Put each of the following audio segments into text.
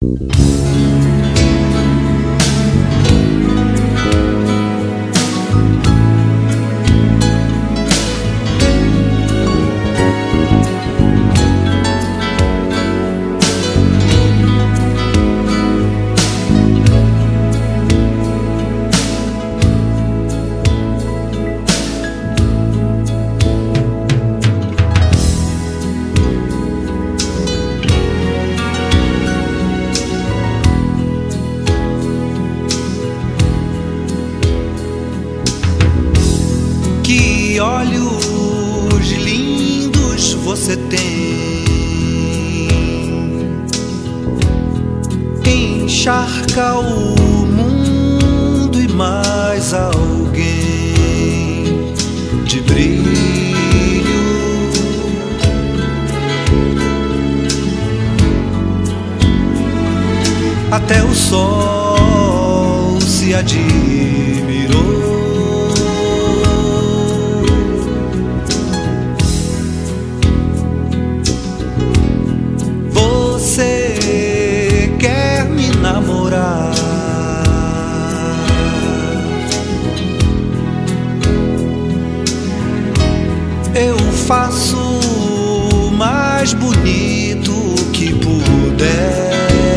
Que olhos lindos você tem, encharca o mundo e mais alguém de brilho. Até o sol se admirou. Você quer me namorar? Eu faço o mais bonito que puder.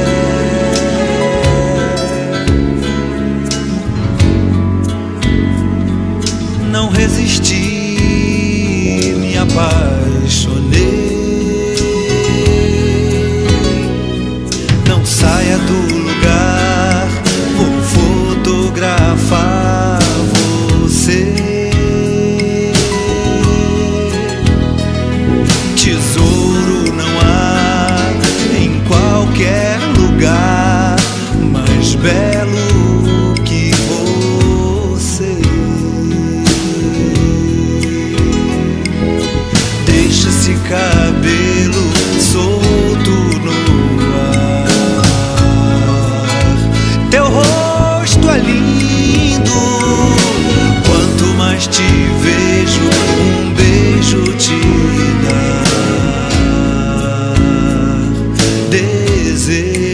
Não resisti, me apaixonei. Não saia do lugar, vou fotografar você. Tesouro não há em qualquer lugar mais belo que você. Deixa esse cabelo solto no ar. Teu rosto é lindo. Quanto mais te vejo, um beijo te dá desejo.